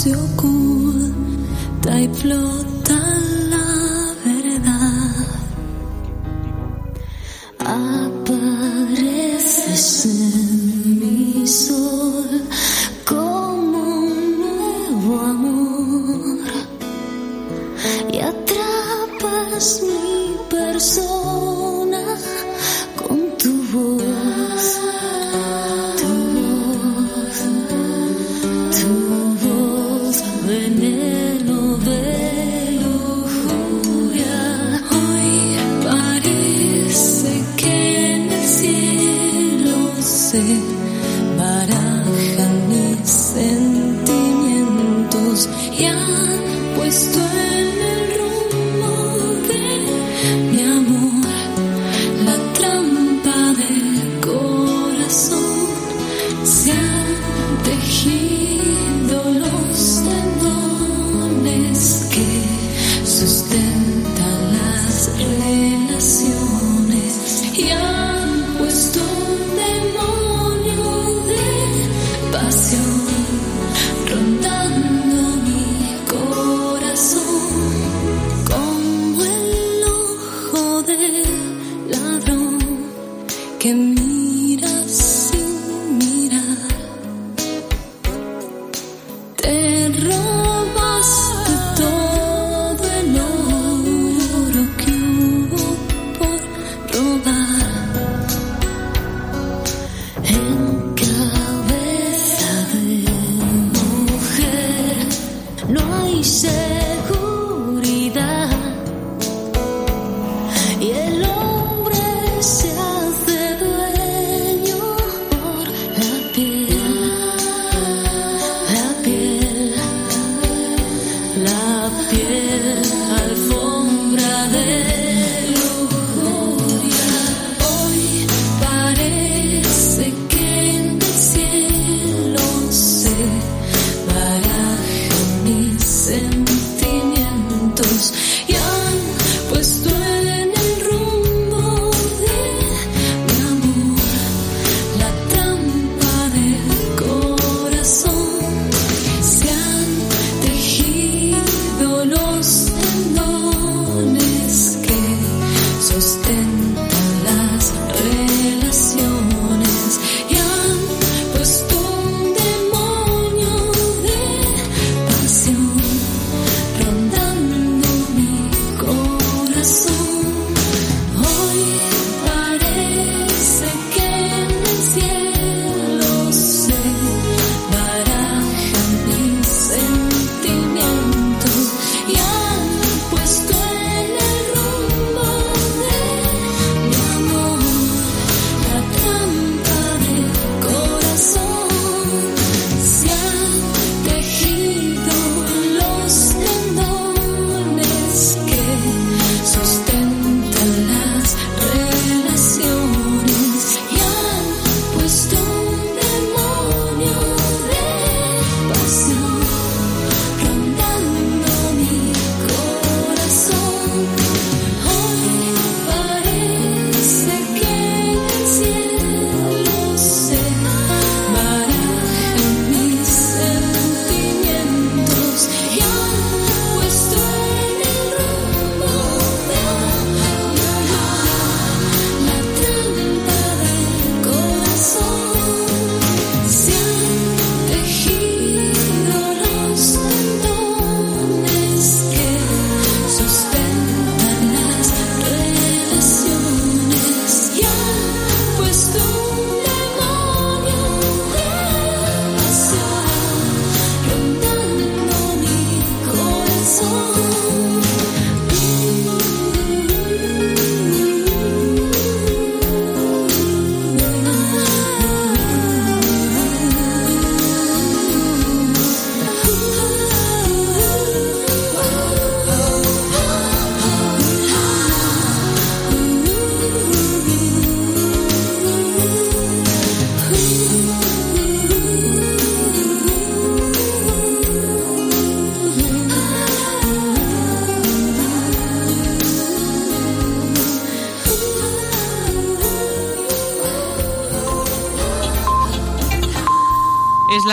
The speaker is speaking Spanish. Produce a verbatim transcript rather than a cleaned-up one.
se oculta y flota la verdad. Apareces en mi sol como un nuevo amor y atrapas mi persona con tu voz, tu voz, tu voz, veneno de lujuria. Hoy parece que en el cielo se barajan mis sentimientos y han puesto en el rumbo de mi amor la trampa del corazón. Se han tejido